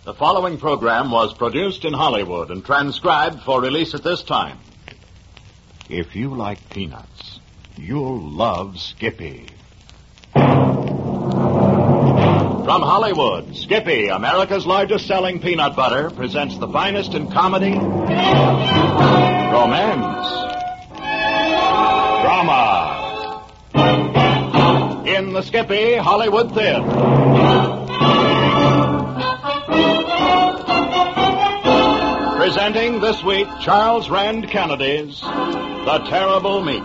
The following program was produced in Hollywood and transcribed for release at this time. If you like peanuts, you'll love Skippy. From Hollywood, Skippy, America's largest selling peanut butter, presents the finest in comedy, romance, drama. In the Skippy Hollywood Theater. Presenting this week Charles Rand Kennedy's The Terrible Meek.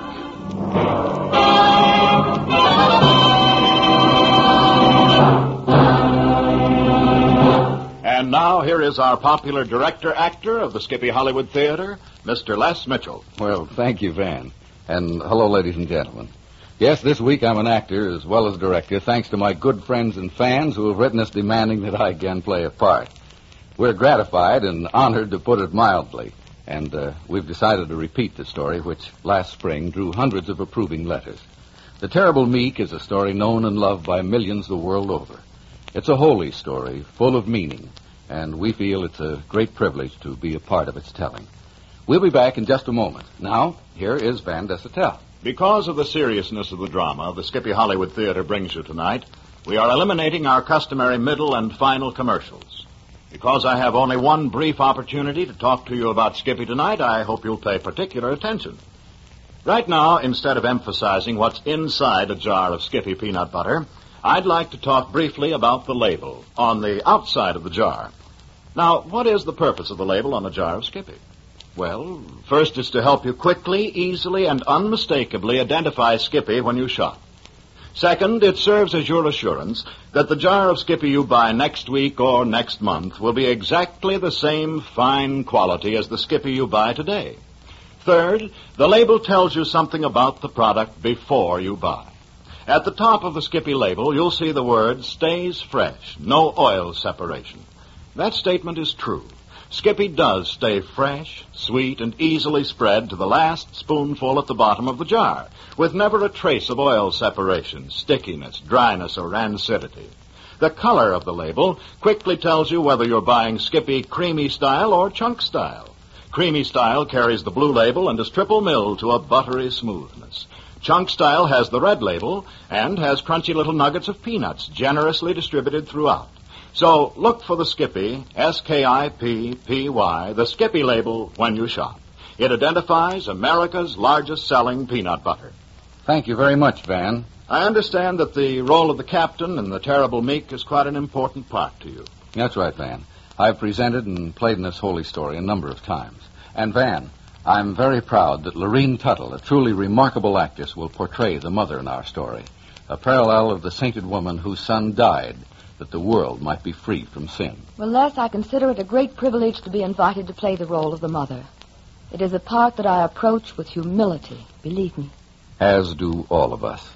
And now here is our popular director-actor of the Skippy Hollywood Theater, Mr. Les Mitchell. Well, thank you, Van. And hello, ladies and gentlemen. Yes, this week I'm an actor as well as director, thanks to my good friends and fans who have written us demanding that I again play a part. We're gratified and honored, to put it mildly. And we've decided to repeat the story, which last spring drew hundreds of approving letters. The Terrible Meek is a story known and loved by millions the world over. It's a holy story, full of meaning, and we feel it's a great privilege to be a part of its telling. We'll be back in just a moment. Now, here is Van Desatel. Because of the seriousness of the drama the Skippy Hollywood Theater brings you tonight, we are eliminating our customary middle and final commercials. Because I have only one brief opportunity to talk to you about Skippy tonight, I hope you'll pay particular attention. Right now, instead of emphasizing what's inside a jar of Skippy peanut butter, I'd like to talk briefly about the label on the outside of the jar. Now, what is the purpose of the label on a jar of Skippy? Well, first, it's to help you quickly, easily, and unmistakably identify Skippy when you shop. Second, it serves as your assurance that the jar of Skippy you buy next week or next month will be exactly the same fine quality as the Skippy you buy today. Third, the label tells you something about the product before you buy. At the top of the Skippy label, you'll see the word, stays fresh, no oil separation. That statement is true. Skippy does stay fresh, sweet, and easily spread to the last spoonful at the bottom of the jar, with never a trace of oil separation, stickiness, dryness, or rancidity. The color of the label quickly tells you whether you're buying Skippy creamy style or chunk style. Creamy style carries the blue label and is triple milled to a buttery smoothness. Chunk style has the red label and has crunchy little nuggets of peanuts generously distributed throughout. So look for the Skippy, S-K-I-P-P-Y, the Skippy label when you shop. It identifies America's largest selling peanut butter. Thank you very much, Van. I understand that the role of the captain in The Terrible Meek is quite an important part to you. That's right, Van. I've presented and played in this holy story a number of times. And, Van, I'm very proud that Lorene Tuttle, a truly remarkable actress, will portray the mother in our story, a parallel of the sainted woman whose son died that the world might be free from sin. Well, Les, I consider it a great privilege to be invited to play the role of the mother. It is a part that I approach with humility, believe me. As do all of us.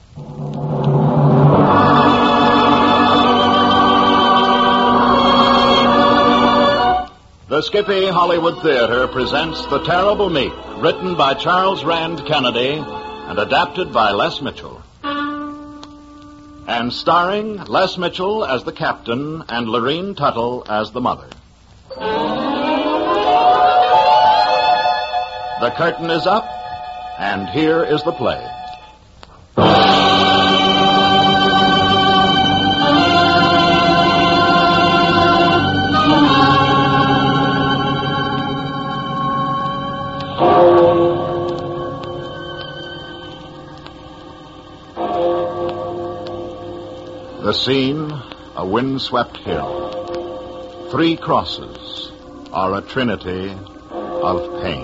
The Skippy Hollywood Theater presents The Terrible Meek, written by Charles Rand Kennedy and adapted by Les Mitchell. And starring Les Mitchell as the captain and Lorene Tuttle as the mother. The curtain is up, and here is the play. The scene, a windswept hill. 3 crosses are a trinity of pain.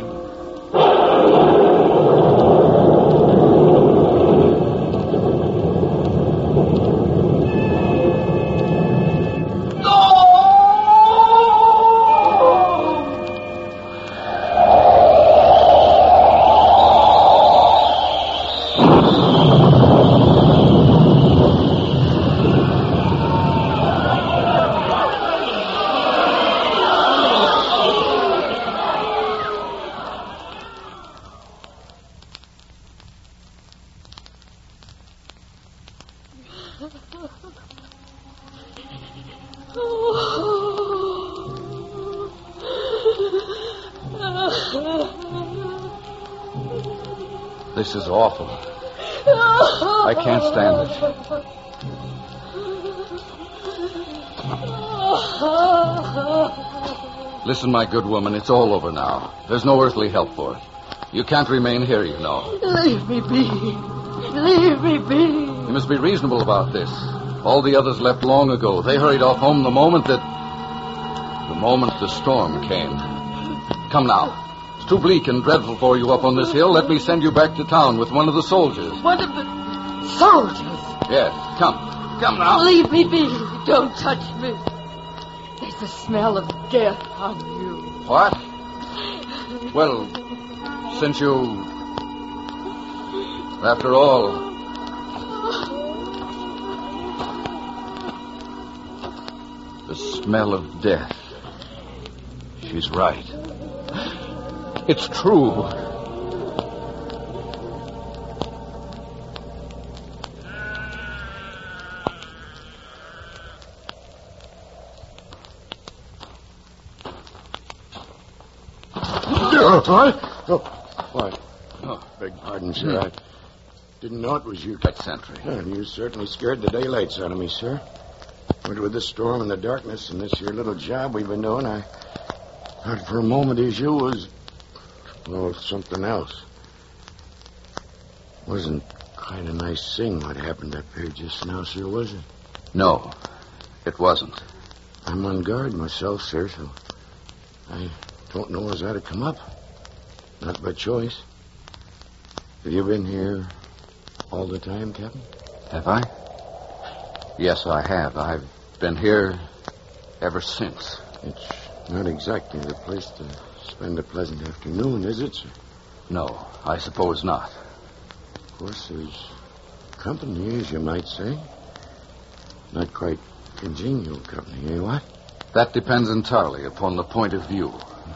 This is awful. I can't stand it. Listen, my good woman, it's all over now. There's no earthly help for it. You can't remain here, you know. Leave me be. Leave me be. You must be reasonable about this. All the others left long ago. They hurried off home the moment the storm came. Come now. It's too bleak and dreadful for you up on this hill. Let me send you back to town with one of the soldiers. One of the soldiers? Yes, come. Come now. Leave me be. Don't touch me. There's the smell of death on you. What? Well, since you... After all... The smell of death. She's right. It's true. What? Oh, beg pardon, sir. I didn't know it was you. Pet sentry. Yeah, you certainly scared the daylights out of me, sir. But with this storm and the darkness and this here little job we've been doing, I thought for a moment as you was, well, something else. Wasn't quite a nice thing what happened up here just now, sir, was it? No, it wasn't. I'm on guard myself, sir, so I don't know as how to come up. Not by choice. Have you been here all the time, Captain? Have I? Yes, I have. I've been here ever since. It's not exactly the place to spend a pleasant afternoon, is it, sir? No, I suppose not. Of course, there's company, as you might say. Not quite congenial company, eh, what? That depends entirely upon the point of view.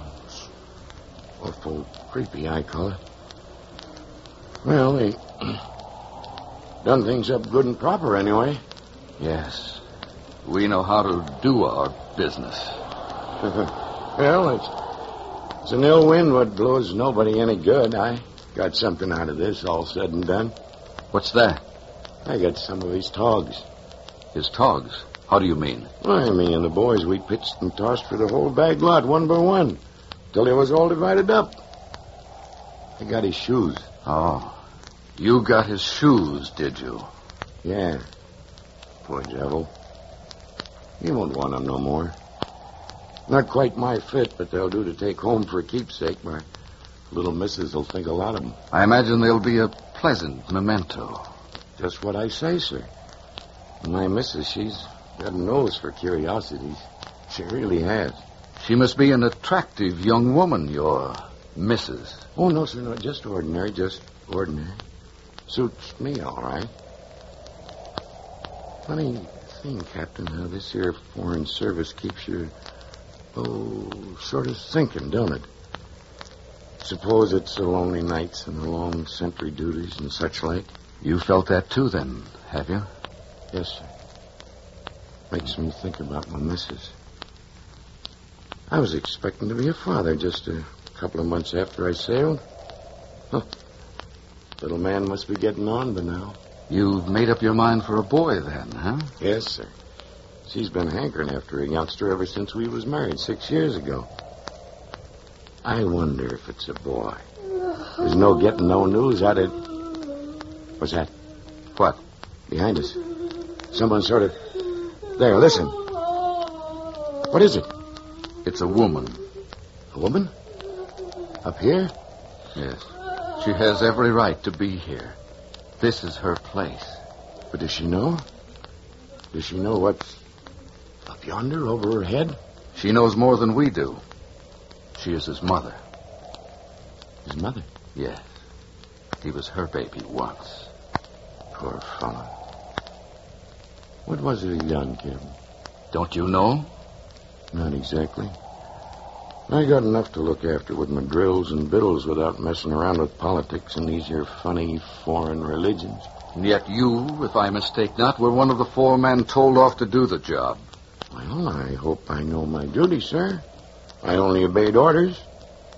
Awful creepy, I call it. Well, they done things up good and proper anyway. Yes. We know how to do our business. Well, it's an ill wind what blows nobody any good. I got something out of this, all said and done. What's that? I got some of his togs. His togs? How do you mean? Why, me and the boys, we pitched and tossed for the whole bag lot, one by one, till they was all divided up. I got his shoes. Oh. You got his shoes, did you? Yeah. Poor devil. He won't want them no more. Not quite my fit, but they'll do to take home for a keepsake. My little missus will think a lot of them. I imagine they'll be a pleasant memento. Just what I say, sir. My missus, she's got a nose for curiosities. She really has. She must be an attractive young woman, your missus. Oh, no, sir, no, just ordinary. Suits me, all right. Funny thing, Captain, how this here foreign service keeps you, sort of thinking, don't it? Suppose it's the lonely nights and the long sentry duties and such like. You felt that too, then, have you? Yes, sir. Makes me think about my missus. I was expecting to be a father just a couple of months after I sailed. Huh. Little man must be getting on by now. You've made up your mind for a boy, then, huh? Yes, sir. She's been hankering after a youngster ever since we was married 6 years ago. I wonder if it's a boy. There's no getting no news out of... What's that? What? Behind us. Someone sort of... There, listen. What is it? It's a woman. A woman? Up here? Yes. She has every right to be here. This is her place. But does she know? Does she know what's up yonder over her head? She knows more than we do. She is his mother. His mother? Yes. He was her baby once. Poor fellow. What was it he done, Kim? Don't you know? Not exactly. I got enough to look after with my drills and biddles without messing around with politics and these here funny foreign religions. And yet you, if I mistake not, were one of the 4 men told off to do the job. Well, I hope I know my duty, sir. I only obeyed orders.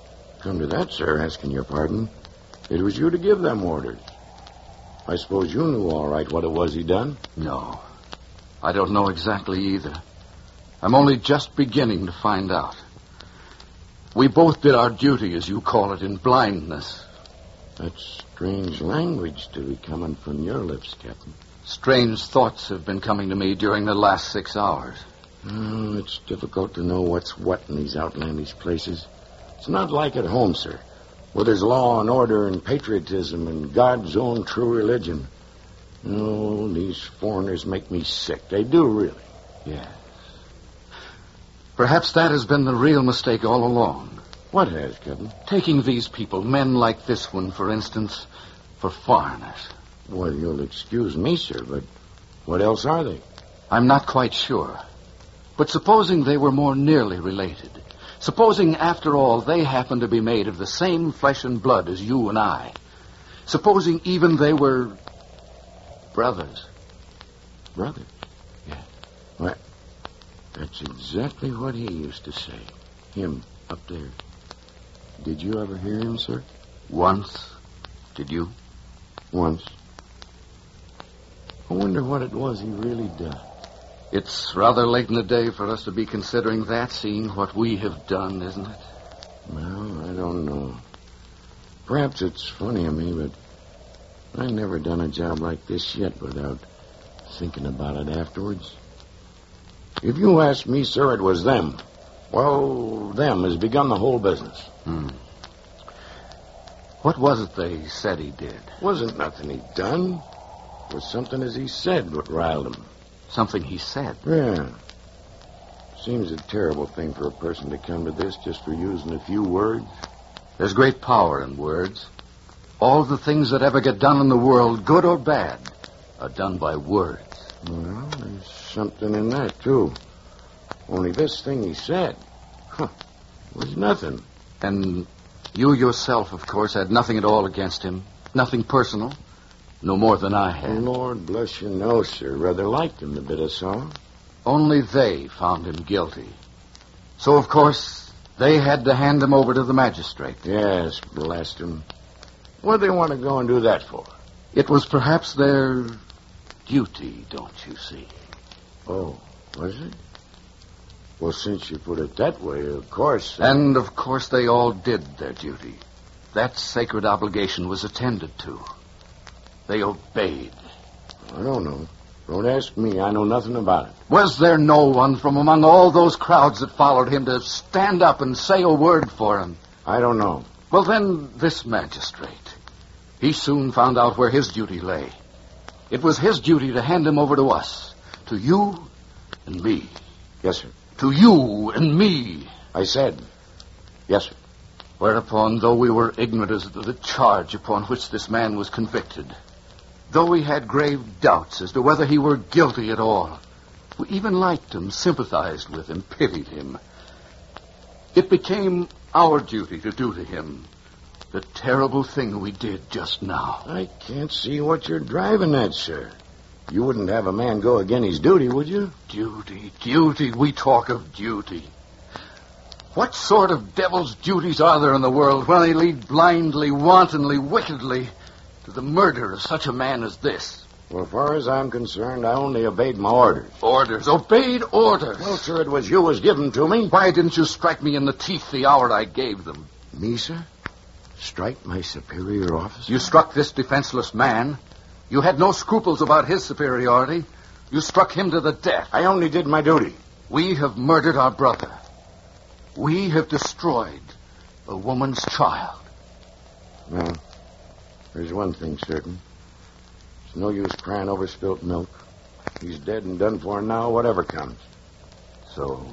come to that, sir, asking your pardon, it was you to give them orders. I suppose you knew all right what it was he done? No. I don't know exactly either. I'm only just beginning to find out. We both did our duty, as you call it, in blindness. That's strange language to be coming from your lips, Captain. Strange thoughts have been coming to me during the last 6 hours. Oh, it's difficult to know what's what in these outlandish places. It's not like at home, sir, where there's law and order and patriotism and God's own true religion. Oh, these foreigners make me sick. They do, really. Yes. Perhaps that has been the real mistake all along. What has, Captain? Taking these people, men like this one, for instance, for foreigners. Well, you'll excuse me, sir, but what else are they? I'm not quite sure. But supposing they were more nearly related, supposing, after all, they happen to be made of the same flesh and blood as you and I, supposing even they were brothers. Brothers? Yeah. Well, that's exactly what he used to say. Him, up there. Did you ever hear him, sir? Once. Did you? Once. I wonder what it was he really done. It's rather late in the day for us to be considering that, seeing what we have done, isn't it? Well, I don't know. Perhaps it's funny of me, but I never done a job like this yet without thinking about it afterwards. If you ask me, sir, it was them. Well, them has begun the whole business. What was it they said he did? Wasn't nothing he'd done. It was something as he said what riled him. Something he said? Yeah. Seems a terrible thing for a person to come to this just for using a few words. There's great power in words. All the things that ever get done in the world, good or bad, are done by words. Well, there's something in that, too. Only this thing he said, was nothing. And you yourself, of course, had nothing at all against him. Nothing personal. No more than I had. Lord bless you, no, sir. Rather liked him, the bit I saw. Only they found him guilty. So, of course, they had to hand him over to the magistrate. Yes, blast him. What do they want to go and do that for? It was perhaps their duty, don't you see? Oh, was it? Well, since you put it that way, of course... And, of course, they all did their duty. That sacred obligation was attended to. They obeyed. I don't know. Don't ask me. I know nothing about it. Was there no one from among all those crowds that followed him to stand up and say a word for him? I don't know. Well, then, this magistrate. He soon found out where his duty lay. It was his duty to hand him over to us. To you and me. Yes, sir. To you and me. I said, yes, sir. Whereupon, though we were ignorant as to the charge upon which this man was convicted, though we had grave doubts as to whether he were guilty at all, we even liked him, sympathized with him, pitied him. It became our duty to do to him the terrible thing we did just now. I can't see what you're driving at, sir. You wouldn't have a man go against his duty, would you? Duty. We talk of duty. What sort of devil's duties are there in the world when they lead blindly, wantonly, wickedly to the murder of such a man as this? Well, as far as I'm concerned, I only obeyed my orders. Orders? Obeyed orders? Well, sir, it was you was given to me. Why didn't you strike me in the teeth the hour I gave them? Me, sir? Strike my superior officer? You struck this defenseless man. You had no scruples about his superiority. You struck him to the death. I only did my duty. We have murdered our brother. We have destroyed a woman's child. Well, there's one thing certain. There's no use crying over spilt milk. He's dead and done for now, whatever comes. So,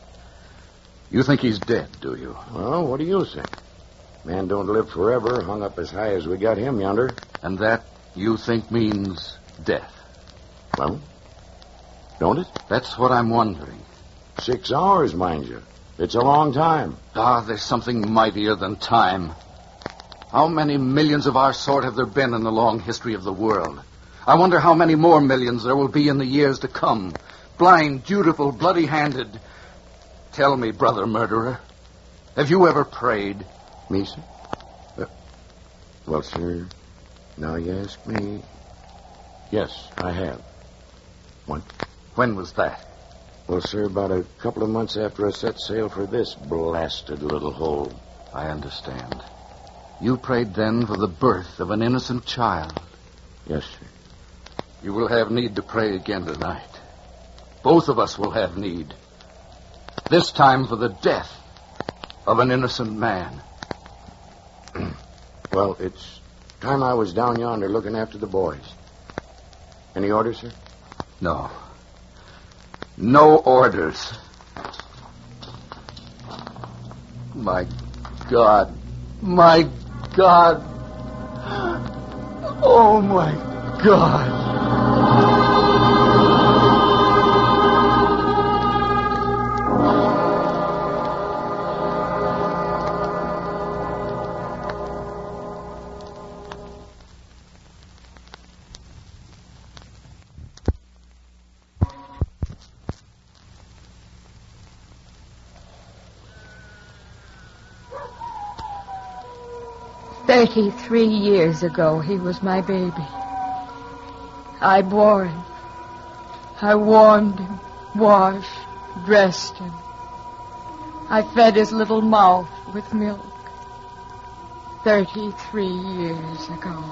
you think he's dead, do you? Well, what do you think? Man don't live forever, hung up as high as we got him yonder. And that, you think, means death? Well, don't it? That's what I'm wondering. 6 hours, mind you. It's a long time. There's something mightier than time. How many millions of our sort have there been in the long history of the world? I wonder how many more millions there will be in the years to come. Blind, dutiful, bloody-handed. Tell me, brother murderer, have you ever prayed? Me, sir? Well, sir, now you ask me. Yes, I have. When was that? Well, sir, about a couple of months after I set sail for this blasted little hole. I understand. You prayed then for the birth of an innocent child. Yes, sir. You will have need to pray again tonight. Both of us will have need. This time for the death of an innocent man. Well, it's time I was down yonder looking after the boys. Any orders, sir? No. No orders. My God. My God. Oh, my God. "33 years ago, he was my baby. I bore him. I warmed him, washed, dressed him. I fed his little mouth with milk. 33 years ago.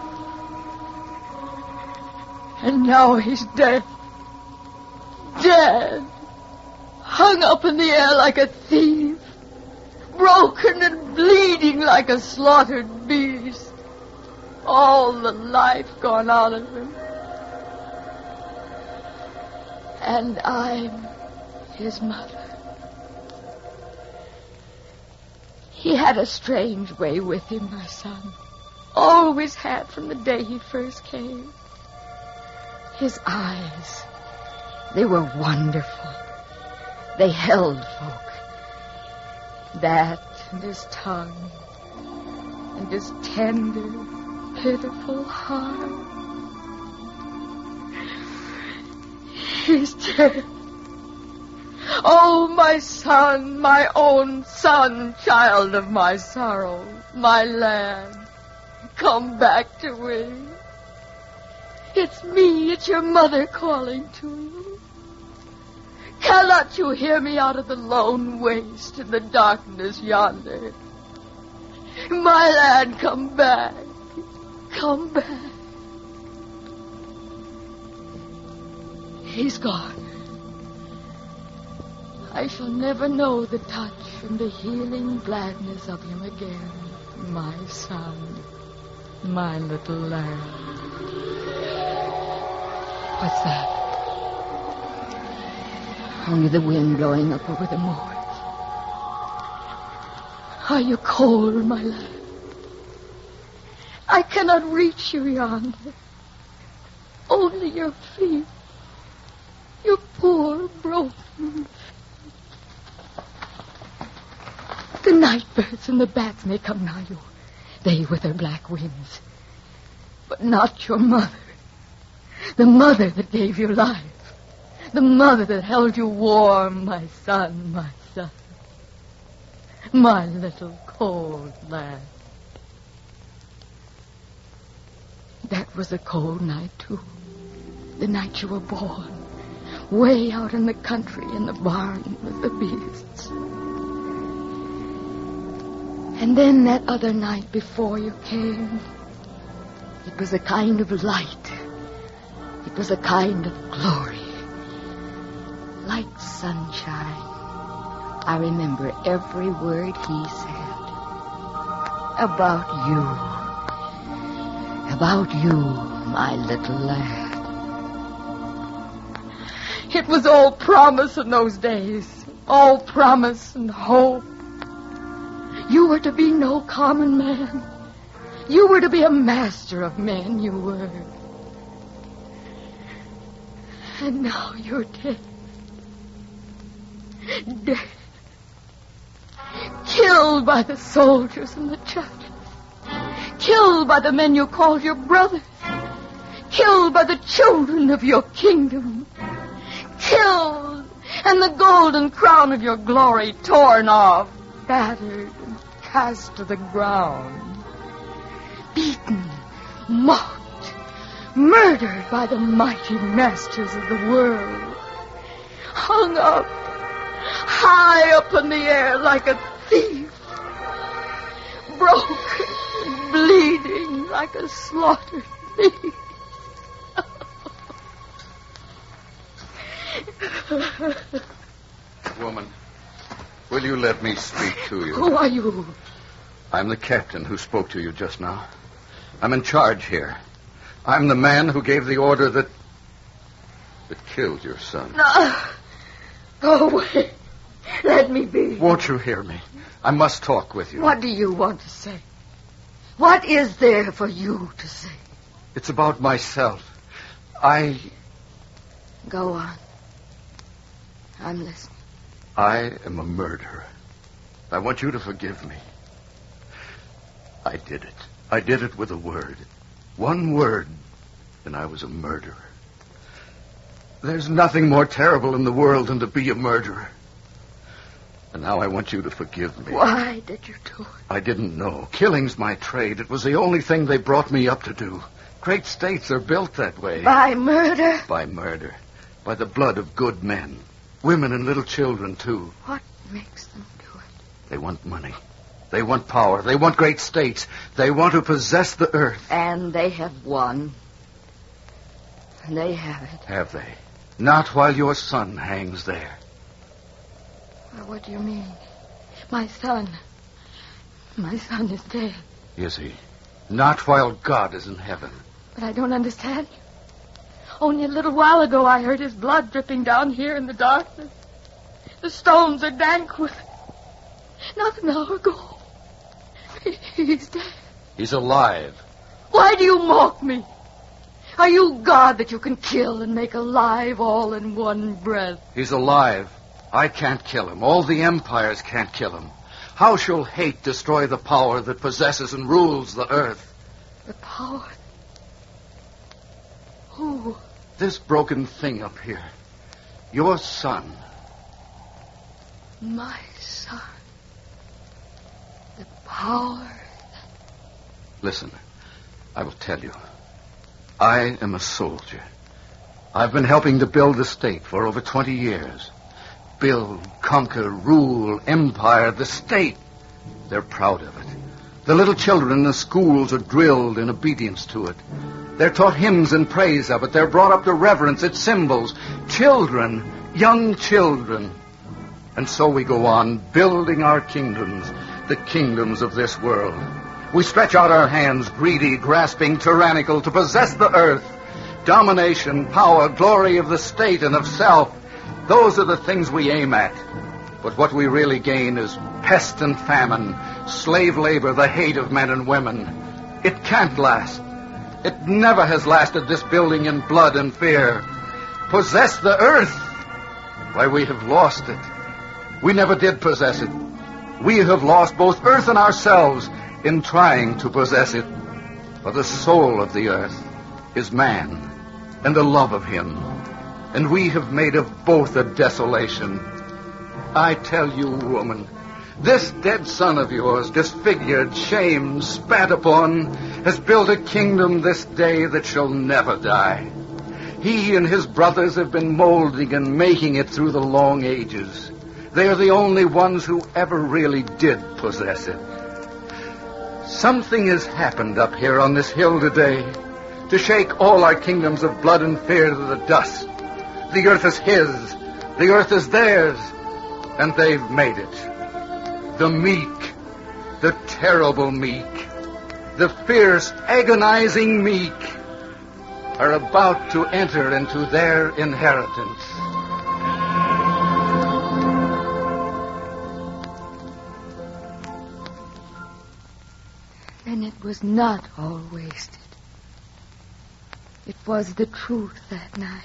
And now he's dead. Dead. Hung up in the air like a thief. Broken and bleeding like a slaughtered beast. All the life gone out of him. And I'm his mother. He had a strange way with him, my son. Always had from the day he first came. His eyes, they were wonderful. They held folk. That and his tongue and his tender, pitiful heart. He's dead. Oh, my son, my own son, child of my sorrow, my lad, come back to me. It's me, it's your mother calling to you. Cannot you hear me out of the lone waste in the darkness yonder? My lad, come back. Come back. He's gone. I shall never know the touch and the healing gladness of him again. My son, my little lad. What's that? Only the wind blowing up over the moors. Are you cold, my lad? I cannot reach you yonder. Only your feet. Your poor, broken feet. The night birds and the bats may come nigh you, they with their black wings. But not your mother. The mother that gave you life. The mother that held you warm, my son, my son. My little cold lad. That was a cold night, too. The night you were born. Way out in the country in the barn with the beasts. And then that other night before you came, it was a kind of light. It was a kind of glory. Like sunshine. I remember every word he said. About you. About you, my little lad. It was all promise in those days. All promise and hope. You were to be no common man. You were to be a master of men, you were. And now you're dead. Dead. Killed by the soldiers and the judges. Killed by the men you called your brothers. Killed by the children of your kingdom. Killed, and the golden crown of your glory torn off, battered and cast to the ground. Beaten, mocked, murdered by the mighty masters of the world. Hung up, high up in the air like a thief. Broken, bleeding like a slaughtered thief. Woman, will you let me speak to you? Who are you? I'm the captain who spoke to you just now. I'm in charge here. I'm the man who gave the order that killed your son. No. Go away. Let me be. Won't you hear me? I must talk with you. What do you want to say? What is there for you to say? It's about myself. Go on. I'm listening. I am a murderer. I want you to forgive me. I did it. I did it with a word. One word, and I was a murderer. There's nothing more terrible in the world than to be a murderer. And now I want you to forgive me. Why did you do it? I didn't know. Killing's my trade. It was the only thing they brought me up to do. Great states are built that way. By murder? By murder. By the blood of good men. Women and little children, too. What makes them do it? They want money. They want power. They want great states. They want to possess the earth. And they have won. They have it. Have they? Not while your son hangs there. Well, what do you mean? My son. My son is dead. Is he? Not while God is in heaven. But I don't understand. Only a little while ago I heard his blood dripping down here in the darkness. The stones are dank with it. Not an hour ago. He's dead. He's alive. Why do you mock me? Are you God that you can kill and make alive all in one breath? He's alive. I can't kill him. All the empires can't kill him. How shall hate destroy the power that possesses and rules the earth? The power? Who? This broken thing up here. Your son. My son. The power. Listen, I will tell you. I am a soldier. I've been helping to build the state for over 20 years. Build, conquer, rule, empire, the state. They're proud of it. The little children in the schools are drilled in obedience to it. They're taught hymns in praise of it. They're brought up to reverence its symbols. Children, young children. And so we go on, building our kingdoms, the kingdoms of this world. We stretch out our hands, greedy, grasping, tyrannical, to possess the earth. Domination, power, glory of the state and of self. Those are the things we aim at. But what we really gain is pest and famine, slave labor, the hate of men and women. It can't last. It never has lasted, this building in blood and fear. Possess the earth. Why, we have lost it. We never did possess it. We have lost both earth and ourselves in trying to possess it. For the soul of the earth is man and the love of him. And we have made of both a desolation. I tell you, woman, this dead son of yours, disfigured, shamed, spat upon, has built a kingdom this day that shall never die. He and his brothers have been molding and making it through the long ages. They are the only ones who ever really did possess it. Something has happened up here on this hill today to shake all our kingdoms of blood and fear to the dust. The earth is his. The earth is theirs. And they've made it. The meek, the terrible meek, the fierce, agonizing meek are about to enter into their inheritance. Then it was not all wasted. It was the truth that night.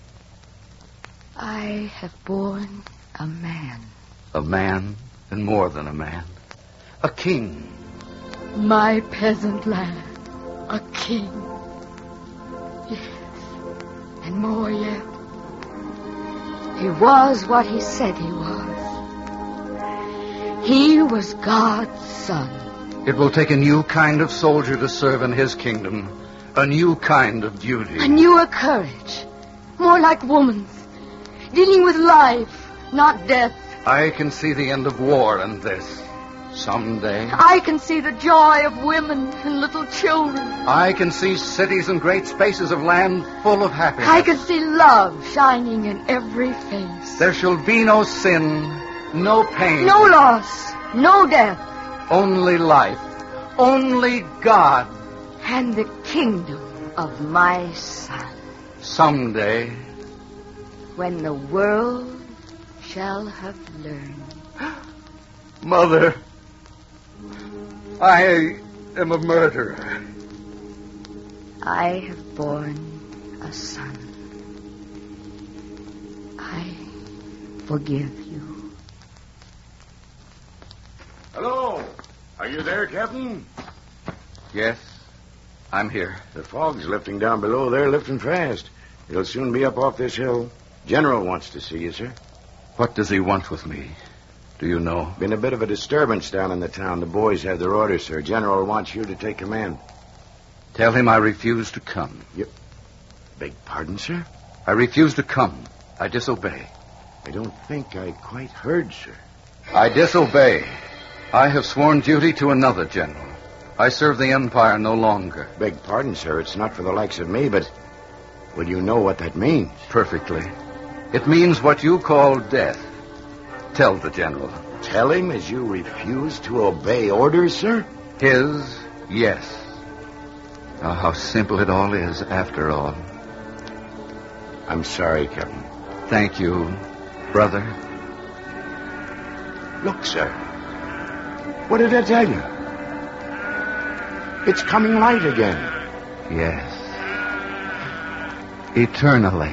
I have borne a man. A man, and more than a man. A king. My peasant lad. A king. Yes. And more yet. He was what he said he was. He was God's son. It will take a new kind of soldier to serve in his kingdom. A new kind of duty. A newer courage. More like woman's. Dealing with life, not death. I can see the end of war in this. Someday. I can see the joy of women and little children. I can see cities and great spaces of land full of happiness. I can see love shining in every face. There shall be no sin, no pain. No loss, no death. Only life. Only God. And the kingdom of my son. Someday. When the world shall have learned. Mother, I am a murderer. I have borne a son. I forgive you. Hello. Are you there, Captain? Yes, I'm here. The fog's lifting down below there, lifting fast. It'll soon be up off this hill. General wants to see you, sir. What does he want with me? Do you know? Been a bit of a disturbance down in the town. The boys have their orders, sir. General wants you to take command. Tell him I refuse to come. Beg pardon, sir? I refuse to come. I disobey. I don't think I quite heard, sir. I disobey. I have sworn duty to another general. I serve the Empire no longer. Beg pardon, sir. It's not for the likes of me, but will you know what that means? Perfectly. It means what you call death. Tell the general. Tell him as you refuse to obey orders, sir? His, yes. Oh, how simple it all is, after all. I'm sorry, Captain. Thank you, brother. Look, sir. What did I tell you? It's coming light again. Yes. Eternally.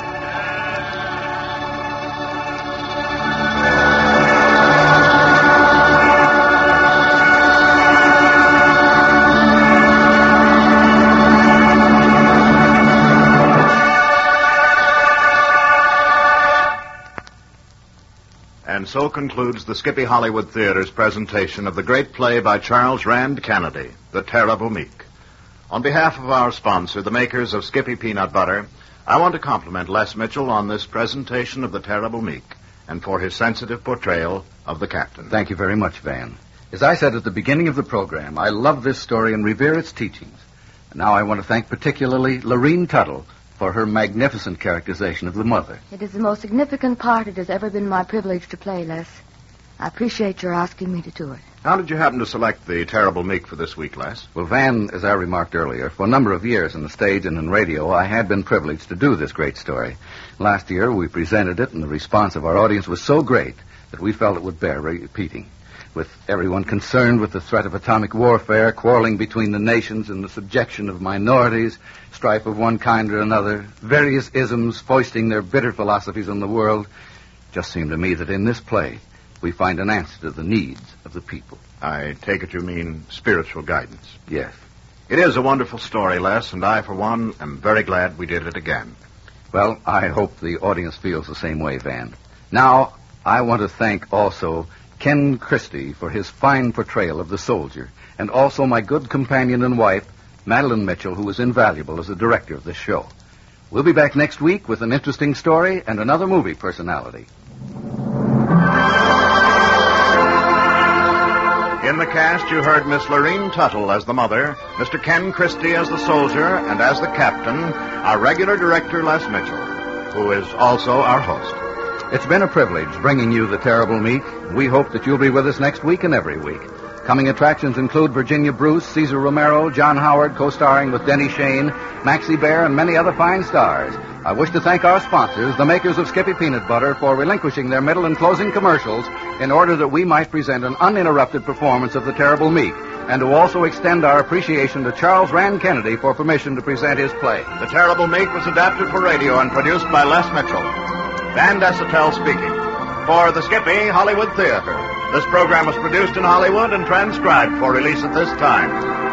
And so concludes the Skippy Hollywood Theater's presentation of the great play by Charles Rand Kennedy, The Terrible Meek. On behalf of our sponsor, the makers of Skippy Peanut Butter, I want to compliment Les Mitchell on this presentation of The Terrible Meek and for his sensitive portrayal of the captain. Thank you very much, Van. As I said at the beginning of the program, I love this story and revere its teachings. And now I want to thank particularly Lorene Tuttle for her magnificent characterization of the mother. It is the most significant part it has ever been my privilege to play, Les. I appreciate your asking me to do it. How did you happen to select The Terrible Meek for this week, Les? Well, Van, as I remarked earlier, for a number of years on the stage and in radio, I had been privileged to do this great story. Last year, we presented it, and the response of our audience was so great that we felt it would bear repeating. With everyone concerned with the threat of atomic warfare, quarreling between the nations and the subjection of minorities, strife of one kind or another, various isms foisting their bitter philosophies on the world, it just seemed to me that in this play we find an answer to the needs of the people. I take it you mean spiritual guidance. Yes. It is a wonderful story, Les, and I, for one, am very glad we did it again. Well, I hope the audience feels the same way, Van. Now, I want to thank also Ken Christie for his fine portrayal of the soldier, and also my good companion and wife, Madeline Mitchell, who was invaluable as the director of this show. We'll be back next week with an interesting story and another movie personality. In the cast, you heard Miss Lorene Tuttle as the mother, Mr. Ken Christie as the soldier, and as the captain, our regular director, Les Mitchell, who is also our host. It's been a privilege bringing you The Terrible Meek. We hope that you'll be with us next week and every week. Coming attractions include Virginia Bruce, Cesar Romero, John Howard, co-starring with Denny Shane, Maxie Bear, and many other fine stars. I wish to thank our sponsors, the makers of Skippy Peanut Butter, for relinquishing their middle and closing commercials in order that we might present an uninterrupted performance of The Terrible Meek, and to also extend our appreciation to Charles Rand Kennedy for permission to present his play. The Terrible Meek was adapted for radio and produced by Les Mitchell. Van Desautel speaking. For the Skippy Hollywood Theater. This program was produced in Hollywood and transcribed for release at this time.